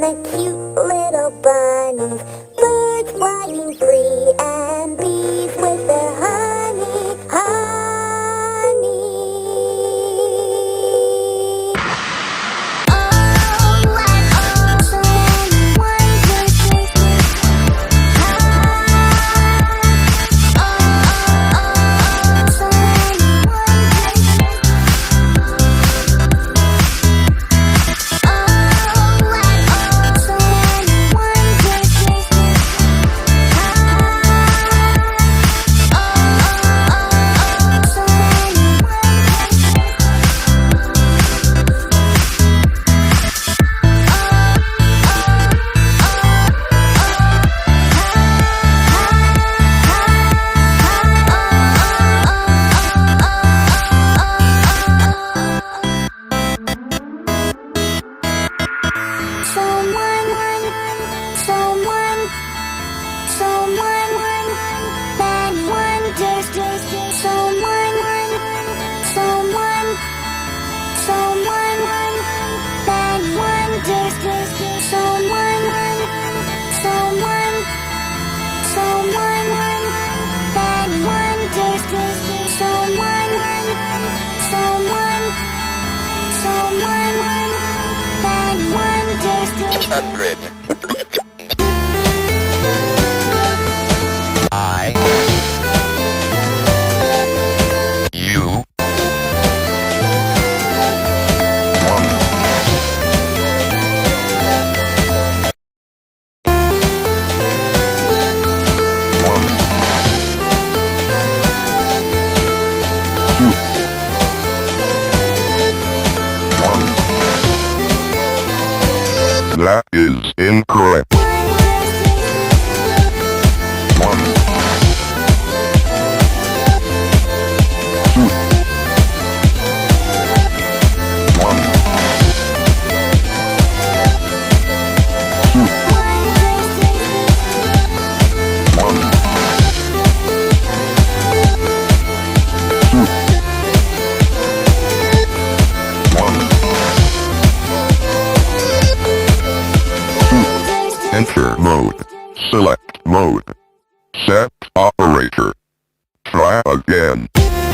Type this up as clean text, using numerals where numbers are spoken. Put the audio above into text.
the cute little bunnies, birds flying free, and bees with their honey, honey. Oh, what awesome and wonderful. Awesome and wonderful. Hundred. I. You. That is incorrect. One. Two. One. Two. One. Two. One. Enter mode. Select mode. Set operator. Try again.